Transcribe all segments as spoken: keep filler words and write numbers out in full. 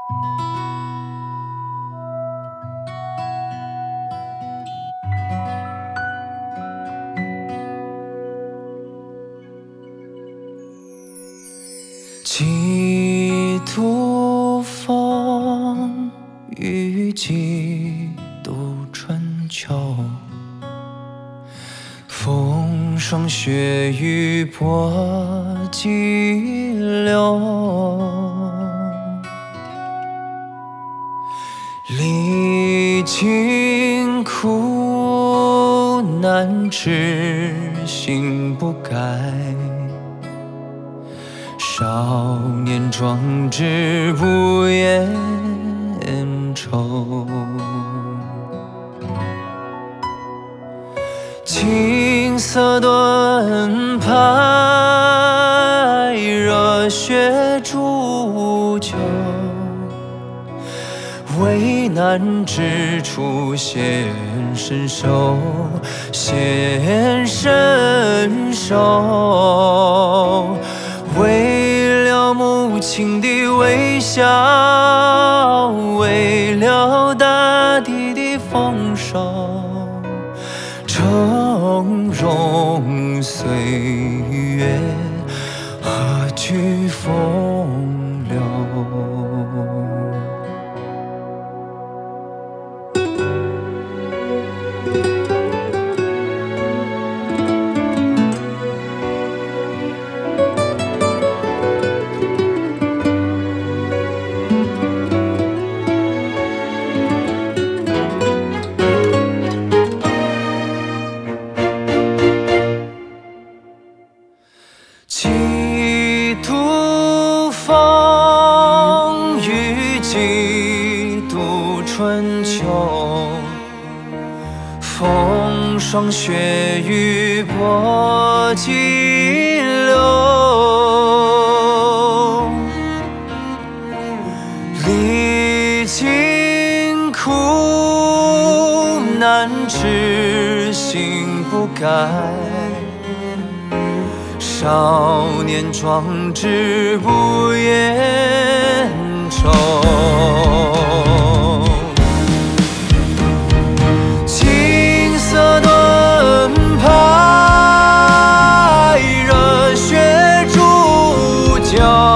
几度风雨，几度春秋，风霜雪雨波激流，历经苦难，痴心不改。少年壮志不言愁，青涩盾牌，热血铸就。危难之处显身手，显身手。为了母亲的微笑，为了大地的丰收，峥嵘岁月，何惧风流？几度风雨，几度春秋，风霜雪雨波激流，历经苦难，痴心不改。少年壮志不言愁，青涩盾牌，热血铸就。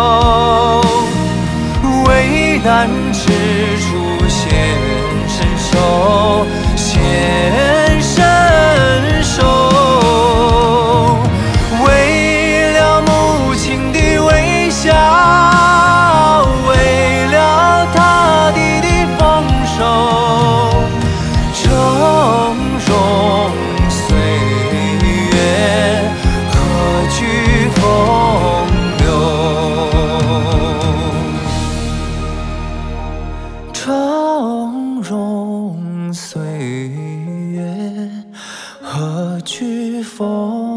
危难之处显身手，显身手。为了大地的丰收，峥嵘岁月，何惧风流？峥嵘岁月，何惧风流？